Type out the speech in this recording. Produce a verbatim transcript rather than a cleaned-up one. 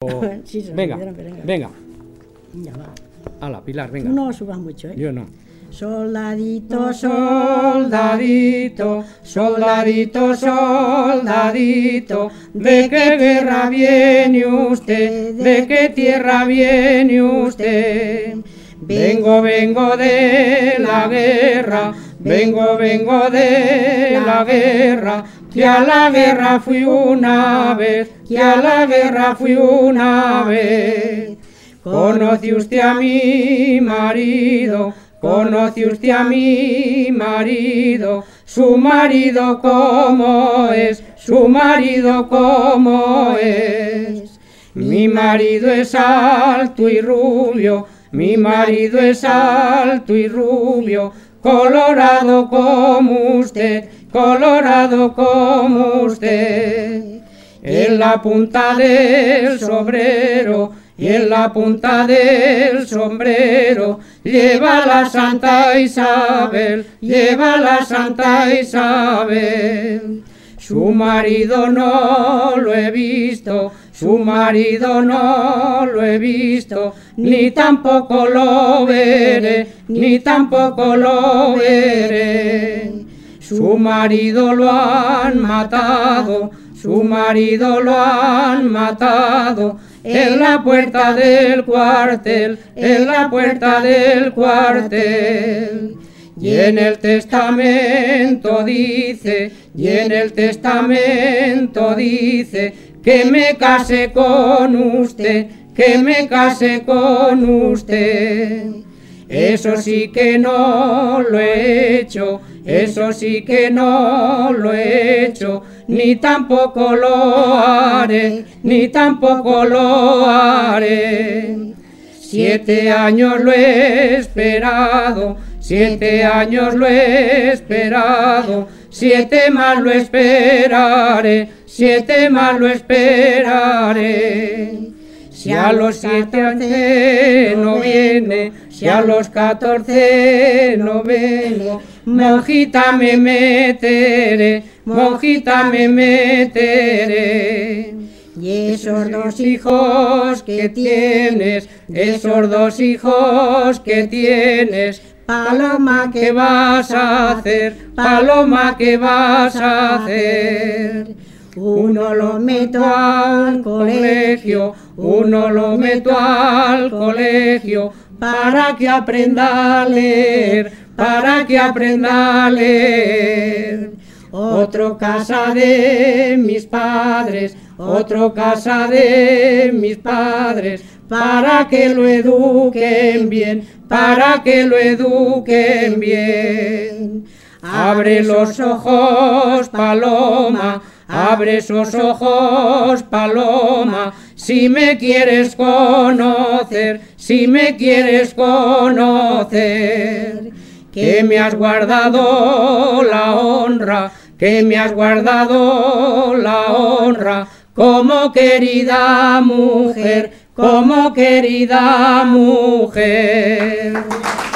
Sí, se venga, olvidaron, pero venga. venga. Ya va. Hala, Pilar, venga. Tú no subas mucho, ¿eh? Yo no. Soldadito, Soldadito, soldadito, soldadito, ¿de qué guerra viene usted? ¿De qué tierra viene usted? Vengo, vengo de la guerra, vengo, vengo de la guerra, que a la guerra fui una vez, que a la guerra fui una vez. Conoce usted a mi marido, conoce usted a mi marido, su marido cómo es, su marido cómo es. Mi marido es alto y rubio, mi marido es alto y rubio, colorado como usted, colorado como usted. En la punta del sombrero, y en la punta del sombrero, lleva la Santa Isabel, lleva la Santa Isabel. Su marido no lo he visto, su marido no lo he visto, ni tampoco lo veré, ni tampoco lo veré. Su marido lo han matado, su marido lo han matado, en la puerta del cuartel, en la puerta del cuartel. Y en el testamento dice, y en el testamento dice, que me case con usted, que me case con usted. Eso sí que no lo he hecho, eso sí que no lo he hecho, ni tampoco lo haré, ni tampoco lo haré. Siete años lo he esperado, siete años lo he esperado, siete más lo esperaré, siete más lo esperaré. Si a los siete no viene, si a los catorce no vengo, monjita me meteré, monjita me meteré. Y esos dos hijos que tienes, esos dos hijos que tienes, Paloma, ¿qué vas a hacer? Paloma, ¿qué vas a hacer? Uno lo meto al colegio, uno lo meto al colegio, para que aprenda a leer, para que aprenda a leer. Otro casa de mis padres, otro casa de mis padres, para que lo eduquen bien, para que lo eduquen bien. Abre los ojos, Paloma, abre esos ojos, Paloma, si me quieres conocer, si me quieres conocer. Que me has guardado la honra, que me has guardado la honra, como querida mujer, como querida mujer.